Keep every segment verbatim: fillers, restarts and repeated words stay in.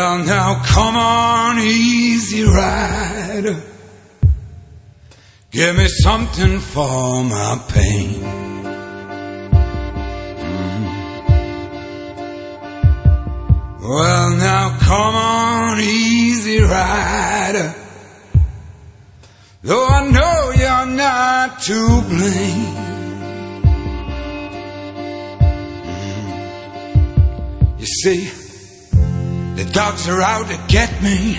Well, now come on, easy rider. Give me something for my pain. Mm. Well, now come on, easy rider. Though I know you're not to blame. Mm. You see, the dogs are out to get me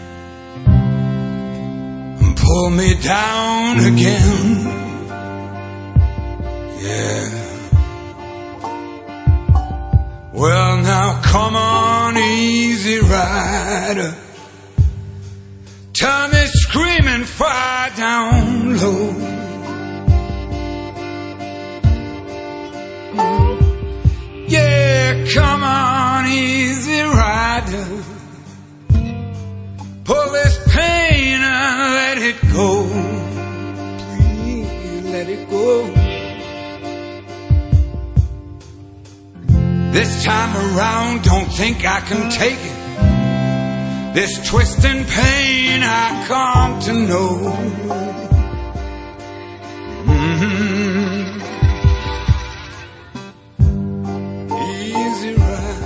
and pull me down again. Yeah. Well, now come on, easy rider. Turn me screaming far down low. Yeah, come on, easy rider. Pull this pain and let it go. Please let it go. This time around, don't think I can take it. This twisting pain I come to know. Mm-hmm. Easy ride.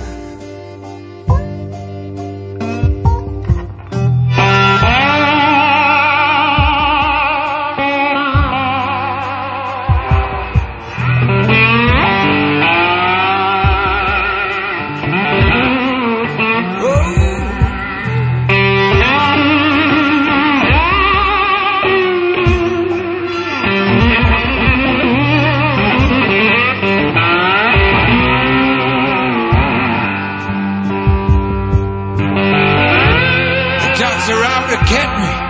Dogs are out to get me